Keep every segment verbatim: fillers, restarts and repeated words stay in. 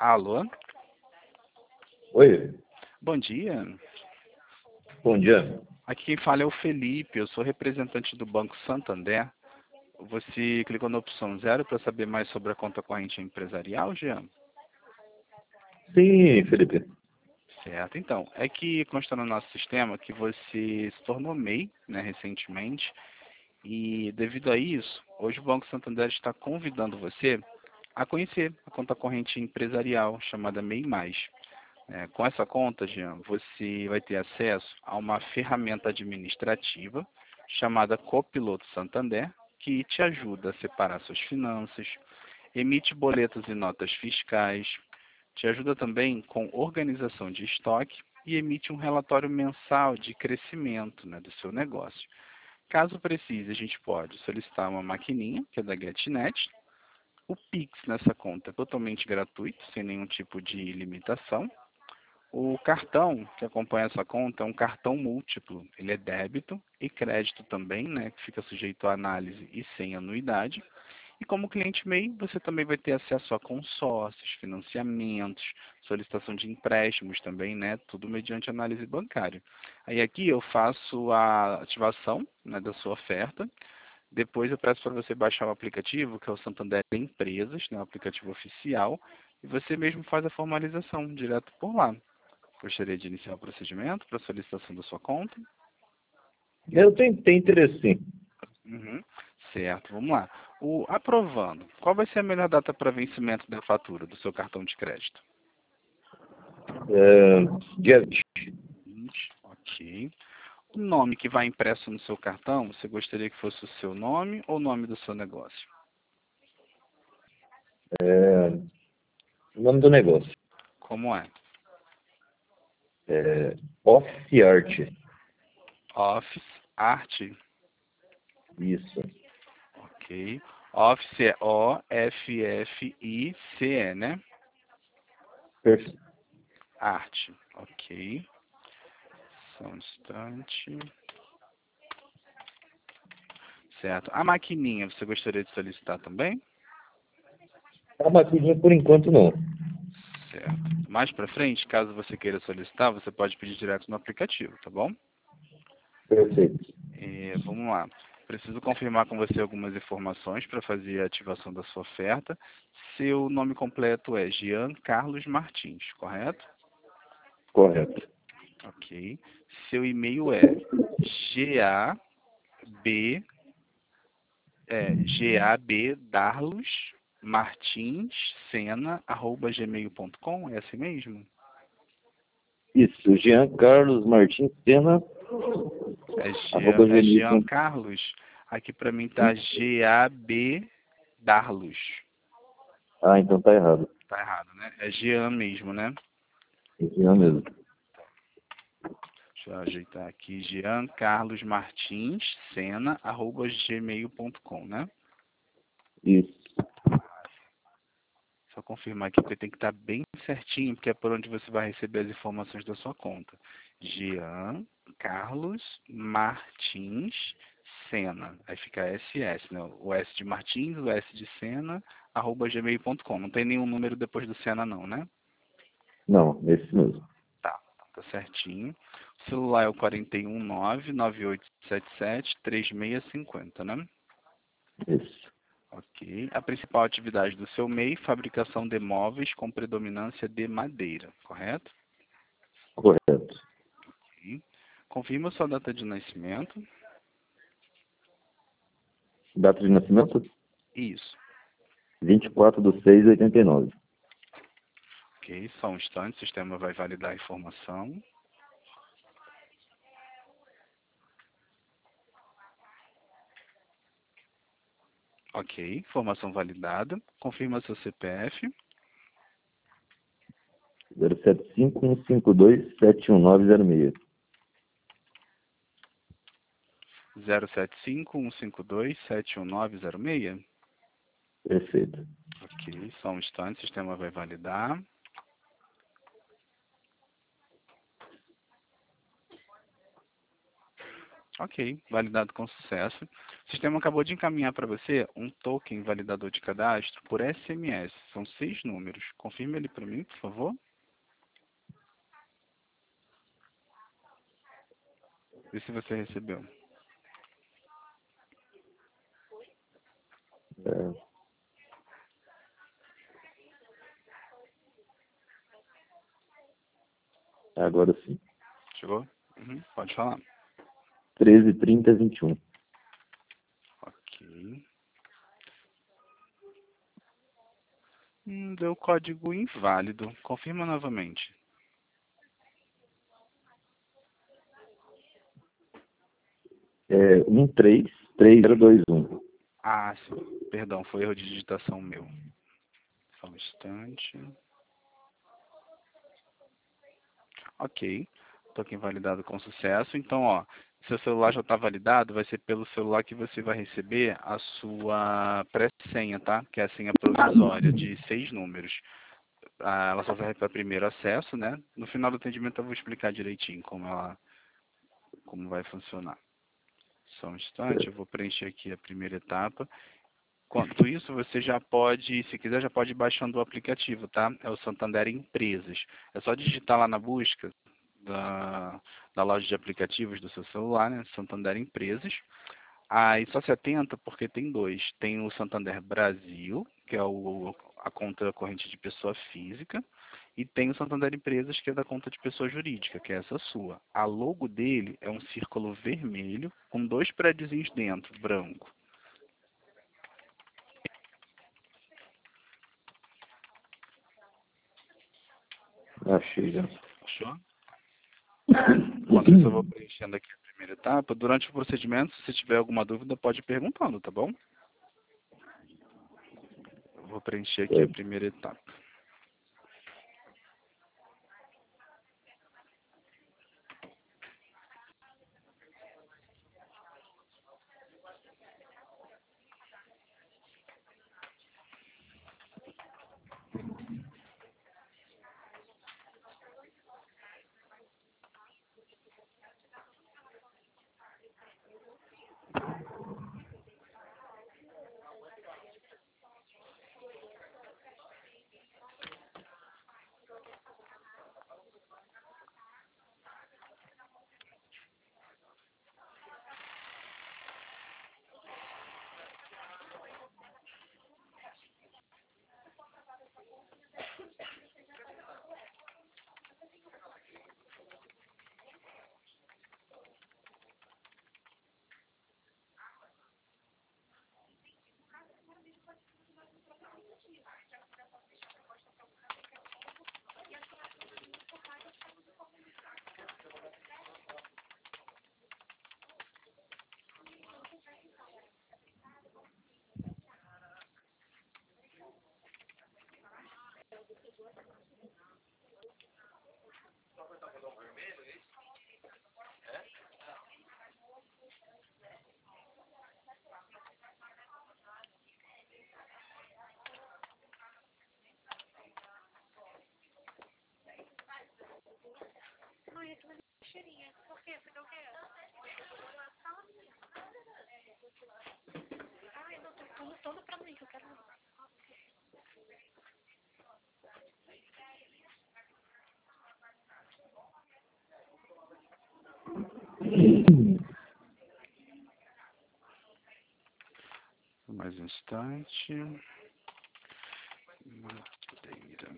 Alô? Oi, Bom dia. bom dia. Aqui quem fala é o Felipe, eu sou representante do Banco Santander. Você clicou na opção zero para saber mais sobre a conta corrente empresarial, Jean? Sim, Felipe. Certo. Então, é que consta no nosso sistema que você se tornou M E I, né, recentemente, e devido a isso, hoje o Banco Santander está convidando você a conhecer a conta corrente empresarial chamada M E I mais. É, com essa conta, Jean, você vai ter acesso a uma ferramenta administrativa chamada Copiloto Santander, que te ajuda a separar suas finanças, emite boletos e notas fiscais, te ajuda também com organização de estoque e emite um relatório mensal de crescimento, né, do seu negócio. Caso precise, a gente pode solicitar uma maquininha, que é da GetNet. O Pix nessa conta é totalmente gratuito, sem nenhum tipo de limitação. O cartão que acompanha essa conta é um cartão múltiplo. Ele é débito e crédito também, né, que fica sujeito à análise e sem anuidade. E como cliente M E I, você também vai ter acesso a consórcios, financiamentos, solicitação de empréstimos também, né, tudo mediante análise bancária. Aí aqui eu faço a ativação, né, da sua oferta. Depois eu peço para você baixar o aplicativo, que é o Santander Empresas, né, o aplicativo oficial, e você mesmo faz a formalização direto por lá. Gostaria de iniciar o procedimento para solicitação da sua conta? Eu tenho, tenho interesse, sim. Uhum. Certo, vamos lá. O, aprovando, qual vai ser a melhor data para vencimento da fatura do seu cartão de crédito? É, dia vinte. vinte, ok. O nome que vai impresso no seu cartão, você gostaria que fosse o seu nome ou o nome do seu negócio? É, o nome do negócio Como é? é Office Art. Office, arte, Isso. ok. Office é O F F I C E, né? Perfeito. Arte, ok. Só um instante. Certo. A maquininha, você gostaria de solicitar também? A maquininha, por enquanto, não. Certo. Mais para frente, caso você queira solicitar, você pode pedir direto no aplicativo, tá bom? Perfeito. É, vamos lá. Preciso confirmar com você algumas informações para fazer a ativação da sua oferta. Seu nome completo é Jean Carlos Martins, correto? Correto. Ok. Seu e-mail é gab, é, gabdarlos martins sena arroba gmail ponto com, é assim mesmo? Isso, Jean Carlos Martins Sena, É Jean, arroba é gmail Jean ponto Carlos. Aqui para mim tá com. G A B Darlos. Ah, então tá errado. Tá errado, né? É Jean mesmo, né? Jean mesmo. Deixa eu ajeitar aqui. Jean Carlos Martins Sena arroba gmail ponto com, né? Isso. Só confirmar aqui porque tem que estar bem certinho, porque é por onde você vai receber as informações da sua conta. Jean Carlos Martins Sena. Aí fica S S, né? O S de Martins, o S de Sena, arroba gmail ponto com. Não tem nenhum número depois do Sena não, né? Não, esse mesmo. Tá, tá certinho. O celular é o quatro um nove, nove oito sete sete, três seis cinco zero, né? Isso. Ok. A principal atividade do seu M E I, fabricação de móveis com predominância de madeira, correto? Correto. Ok. Confirma sua data de nascimento. Data de nascimento? Isso. vinte e quatro de seis de oitenta e nove. Ok, só um instante, o sistema vai validar a informação. Ok, informação validada. Confirma seu C P F. zero sete cinco um cinco dois sete um nove zero seis. zero sete cinco um cinco dois sete um nove zero seis. Perfeito. Ok, só um instante, o sistema vai validar. Ok, validado com sucesso. O sistema acabou de encaminhar para você um token validador de cadastro por S M S. São seis números. Confirme ele para mim, por favor. Vê se você recebeu. É, agora sim. Chegou? Uhum, pode falar. treze, trinta, vinte e um. Ok. Hum, deu código inválido. Confirma novamente. É, um, três, três, zero, dois, um. Ah, sim. Perdão, foi erro de digitação meu. Só um instante. Ok. Token validado com sucesso. Então, ó, seu celular já está validado, vai ser pelo celular que você vai receber a sua pré-senha, tá? Que é a senha provisória de seis números. Ah, ela só serve para primeiro acesso, né? No final do atendimento eu vou explicar direitinho como ela, como vai funcionar. Só um instante, eu vou preencher aqui a primeira etapa. Quanto isso, você já pode, se quiser, já pode ir baixando o aplicativo, tá? É o Santander Empresas. É só digitar lá na busca da, da loja de aplicativos do seu celular, né? Santander Empresas. Aí só se atenta porque tem dois. Tem o Santander Brasil, que é o, a conta corrente de pessoa física, e tem o Santander Empresas, que é da conta de pessoa jurídica, que é essa sua. A logo dele é um círculo vermelho com dois prédiozinhos dentro, branco. Achei já. Achou? Enquanto isso, eu vou preenchendo aqui a primeira etapa. Durante o procedimento, se tiver alguma dúvida, pode ir perguntando, tá bom? Eu vou preencher aqui a É. primeira etapa. Mais um instante. Madeira.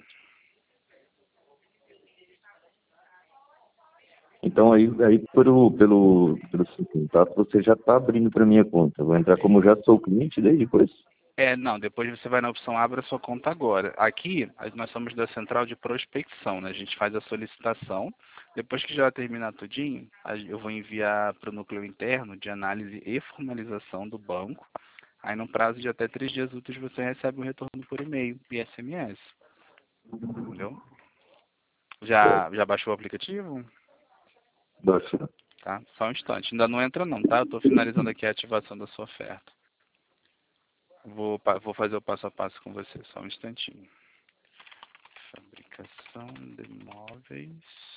Então aí, aí pelo, pelo, pelo seu contato você já está abrindo para minha conta. Eu vou entrar como já sou cliente daí depois. É, não, depois você vai na opção Abra sua conta agora. Aqui, nós somos da central de prospecção, né? A gente faz a solicitação. Depois que já terminar tudinho, eu vou enviar para o núcleo interno de análise e formalização do banco. Aí, no prazo de até três dias úteis, você recebe um retorno por e-mail e S M S. Entendeu? Já, já baixou o aplicativo? Baixa. Tá? Só um instante. Ainda não entra não, tá? Eu estou finalizando aqui a ativação da sua oferta. Vou, pa- vou fazer o passo a passo com você, só um instantinho. Fabricação de móveis.